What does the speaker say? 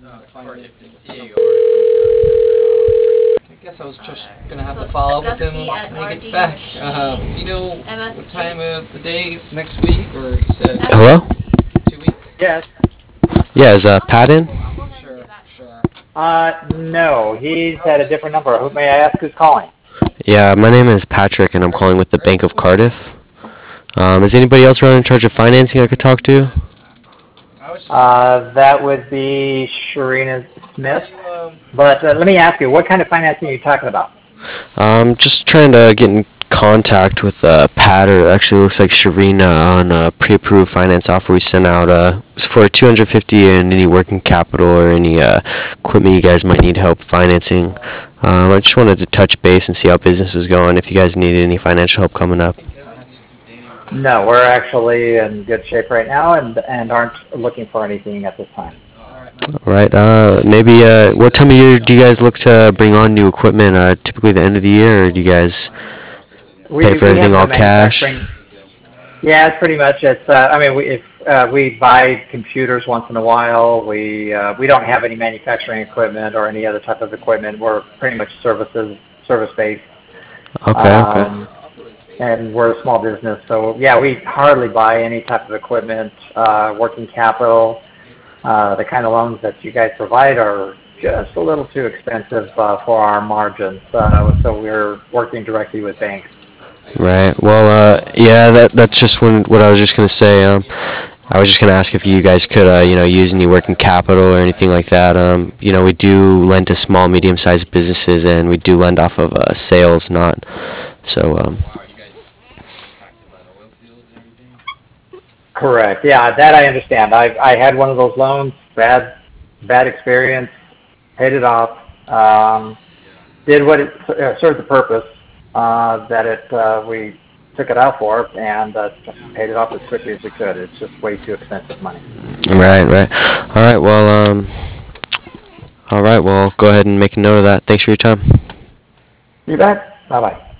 I guess I was just gonna have to follow up with him when he gets back. Do you know what time of the day next week, or you said Hello? 2 weeks? Yes. Yeah, is Pat in? Sure, sure. No, he's at a different number. Who may I ask who's calling? Yeah, my name is Patrick, and I'm calling with the Bank of Cardiff. Is anybody else around in charge of financing I could talk to? That would be Sharina Smith. You, But let me ask you, what kind of financing are you talking about? Just trying to get in contact with Pat, or actually looks like Sharina, on a pre-approved finance offer we sent out for 250 and any working capital or any equipment you guys might need help financing. I just wanted to touch base and see how business was going, if you guys needed any financial help coming up. No, we're actually in good shape right now and aren't looking for anything at this time. Right. Maybe what time of year do you guys look to bring on new equipment? Typically the end of the year, or do you guys pay for We have everything all some cash? manufacturing. Yeah, it's pretty much. We buy computers once in a while. We don't have any manufacturing equipment or any other type of equipment. We're pretty much service based. Okay. And we're a small business, so yeah, we hardly buy any type of equipment. Working capital, the kind of loans that you guys provide are just a little too expensive for our margins. So we're working directly with banks. Right. Well, yeah, that's just what I was just gonna say. I was just gonna ask if you guys could, use any working capital or anything like that. We do lend to small, medium-sized businesses, and we do lend off of sales, not so. Correct. Yeah, that I understand. I had one of those loans. Bad experience. Paid it off. Did what it served the purpose we took it out for, and paid it off as quickly as we could. It's just way too expensive money. Right. Right. All right. Well. All right. Well, go ahead and make a note of that. Thanks for your time. You bet. Bye bye.